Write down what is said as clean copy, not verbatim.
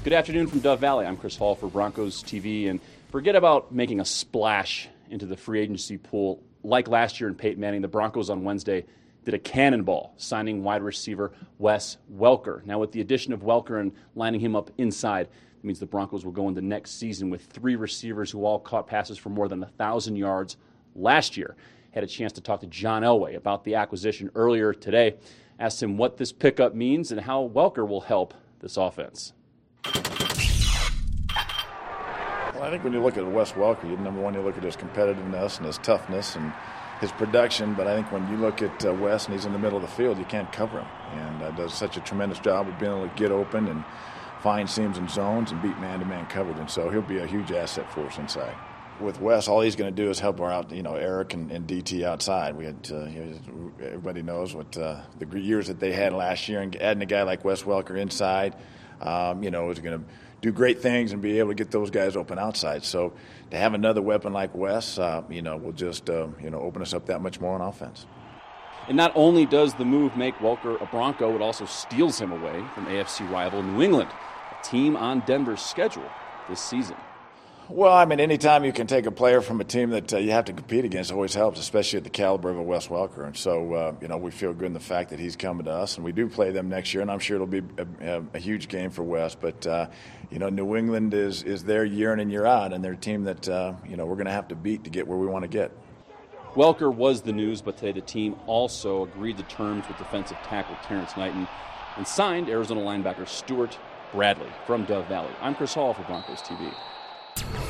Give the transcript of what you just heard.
Good afternoon from Dove Valley. I'm Chris Hall for Broncos TV, and forget about making a splash into the free agency pool. Like last year in Peyton Manning, the Broncos on Wednesday did a cannonball, signing wide receiver Wes Welker. Now, with the addition of Welker and lining him up inside, it means the Broncos will go into next season with 3 receivers who all caught passes for more than 1,000 yards last year. Had a chance to talk to John Elway about the acquisition earlier today. Asked him what this pickup means and how Welker will help this offense. Well, I think when you look at Wes Welker, number one, you look at his competitiveness and his toughness and his production. But I think when you look at Wes and he's in the middle of the field, you can't cover him. And does such a tremendous job of being able to get open and find seams and zones and beat man-to-man coverage. And so he'll be a huge asset for us inside. With Wes, all he's going to do is help our out, Eric and DT outside. We had, everybody knows what the years that they had last year, and adding a guy like Wes Welker inside, is going to do great things and be able to get those guys open outside. So to have another weapon like Wes, will just, open us up that much more on offense. And not only does the move make Welker a Bronco, it also steals him away from AFC rival New England, a team on Denver's schedule this season. Well, I mean, anytime you can take a player from a team that you have to compete against always helps, especially at the caliber of a Wes Welker. And so, we feel good in the fact that he's coming to us, and we do play them next year, and I'm sure it'll be a huge game for Wes. But, New England is their year in and year out, and they're a team that, we're going to have to beat to get where we want to get. Welker was the news, but today the team also agreed to terms with defensive tackle Terrence Knighton and signed Arizona linebacker Stuart Bradley from Dove Valley. I'm Chris Hall for Broncos TV.